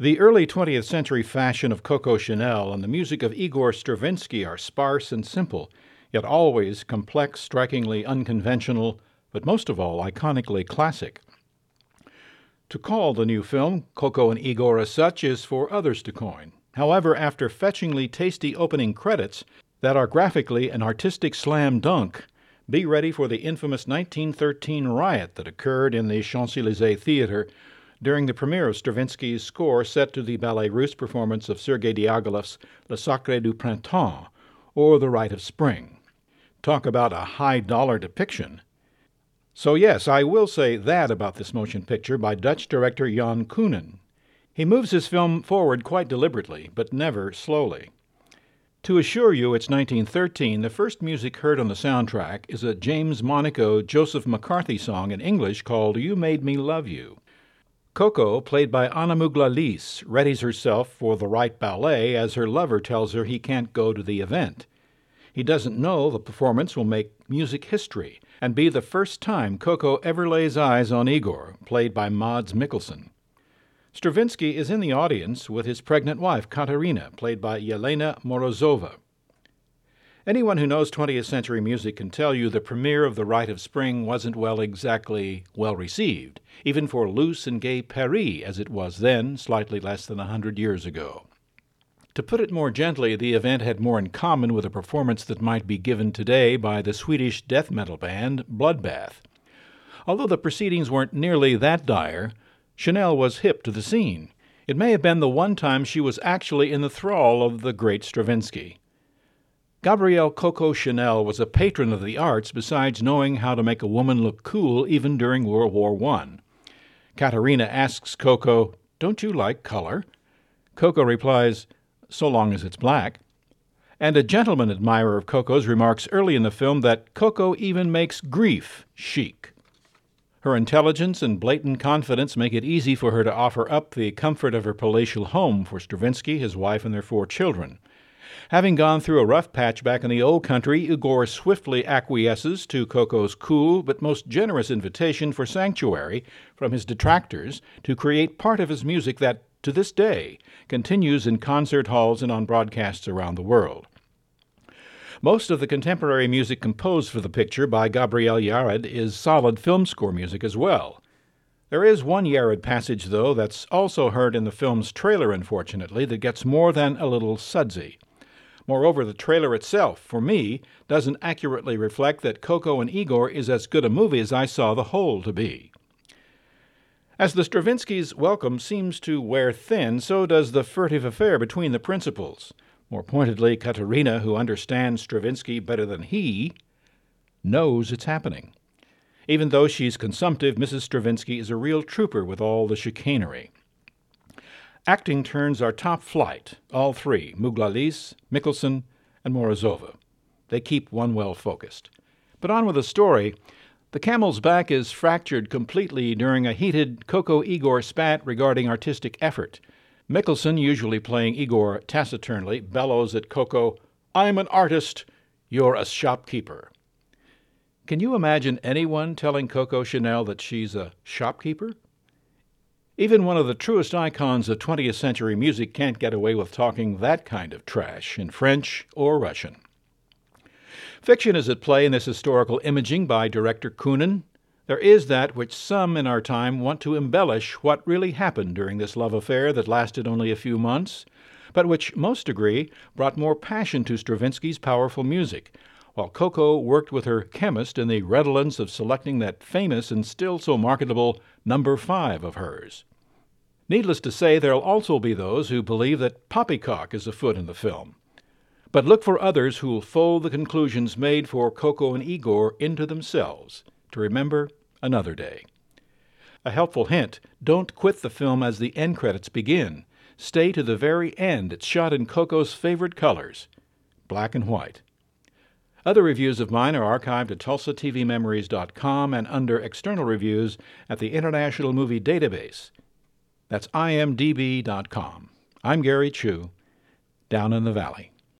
The early 20th century fashion of Coco Chanel and the music of Igor Stravinsky are sparse and simple, yet always complex, strikingly unconventional, but most of all iconically classic. To call the new film Coco and Igor as such is for others to coin. However, after fetchingly tasty opening credits that are graphically an artistic slam dunk, be ready for the infamous 1913 riot that occurred in the Champs-Élysées Theater during the premiere of Stravinsky's score set to the Ballet Russe performance of Sergei Diaghilev's Le Sacre du Printemps, or The Rite of Spring. Talk about a high-dollar depiction. So yes, I will say that about this motion picture by Dutch director Jan Koonen. He moves his film forward quite deliberately, but never slowly. To assure you it's 1913, the first music heard on the soundtrack is a James Monaco Joseph McCarthy song in English called You Made Me Love You. Coco, played by Anna Mugla-Lise, readies herself for the right ballet as her lover tells her he can't go to the event. He doesn't know the performance will make music history and be the first time Coco ever lays eyes on Igor, played by Mads Mikkelsen. Stravinsky is in the audience with his pregnant wife, Katerina, played by Yelena Morozova. Anyone who knows 20th century music can tell you the premiere of The Rite of Spring wasn't exactly well received, even for loose and gay Paris as it was then, slightly less than 100 years ago. To put it more gently, the event had more in common with a performance that might be given today by the Swedish death metal band Bloodbath. Although the proceedings weren't nearly that dire, Chanel was hip to the scene. It may have been the one time she was actually in the thrall of the great Stravinsky. Gabrielle Coco Chanel was a patron of the arts besides knowing how to make a woman look cool even during World War I. Katerina asks Coco, "Don't you like color?" Coco replies, "So long as it's black." And a gentleman admirer of Coco's remarks early in the film that Coco even makes grief chic. Her intelligence and blatant confidence make it easy for her to offer up the comfort of her palatial home for Stravinsky, his wife, and their 4 children. Having gone through a rough patch back in the old country, Igor swiftly acquiesces to Coco's cool but most generous invitation for sanctuary from his detractors to create part of his music that, to this day, continues in concert halls and on broadcasts around the world. Most of the contemporary music composed for the picture by Gabriel Yared is solid film score music as well. There is one Yared passage, though, that's also heard in the film's trailer, unfortunately, that gets more than a little sudsy. Moreover, the trailer itself, for me, doesn't accurately reflect that Coco and Igor is as good a movie as I saw the whole to be. As the Stravinsky's welcome seems to wear thin, so does the furtive affair between the principals. More pointedly, Katerina, who understands Stravinsky better than he, knows it's happening. Even though she's consumptive, Mrs. Stravinsky is a real trooper with all the chicanery. Acting turns are top flight, all 3, Mugla-Lise, Mikkelsen, and Morozova. They keep one well focused. But on with the story. The camel's back is fractured completely during a heated Coco-Igor spat regarding artistic effort. Mikkelsen, usually playing Igor taciturnly, bellows at Coco, "I'm an artist, you're a shopkeeper." Can you imagine anyone telling Coco Chanel that she's a shopkeeper? Even one of the truest icons of 20th century music can't get away with talking that kind of trash in French or Russian. Fiction is at play in this historical imaging by director Koonen. There is that which some in our time want to embellish what really happened during this love affair that lasted only a few months, but which most agree brought more passion to Stravinsky's powerful music, while Coco worked with her chemist in the redolence of selecting that famous and still so marketable No. 5 of hers. Needless to say, there'll also be those who believe that poppycock is afoot in the film. But look for others who'll fold the conclusions made for Coco and Igor into themselves, to remember another day. A helpful hint, don't quit the film as the end credits begin. Stay to the very end. It's shot in Coco's favorite colors, black and white. Other reviews of mine are archived at TulsaTVMemories.com and under external reviews at the International Movie Database. That's imdb.com. I'm Gary Chu, down in the valley.